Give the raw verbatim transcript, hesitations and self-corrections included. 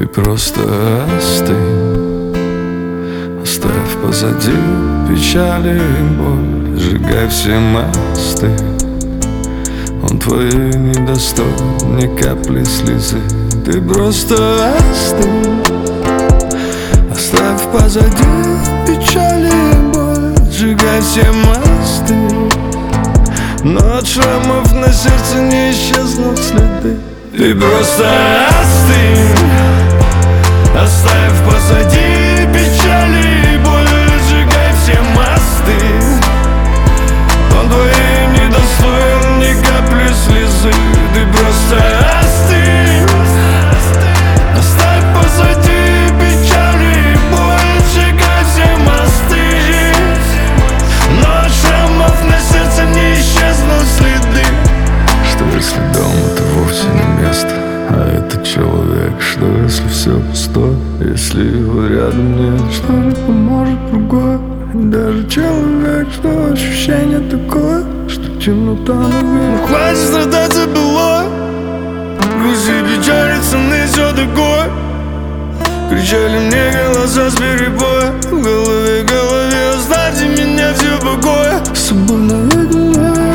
Ты просто остынь, оставь позади печали и боль, сжигай все мосты. Он твой не достоин ни капли слезы. Ты просто остынь, оставь позади печали и боль, сжигай все мосты. Но от шрамов на сердце не исчезнут следы. Ты просто остынь, оставь позади печали и боль, сжигай все мосты. Он твоим не достоин ни капли слезы. Ты просто остынь, оставь позади печали и боль, сжигай все мосты. Но от шрамов на сердце не исчезнут следы. Что если дом — это вовсе не место, а это человек? Что если все пусто, если его рядом нет? Что не поможет другое, даже человек? Что ощущение такое, что темнота наверх? Ну хватит страдать за былое, грузи, печали, цены, все такое. Кричали мне голоса с перебоя, в голове, в голове, оставьте меня все в покое. С собой наедине.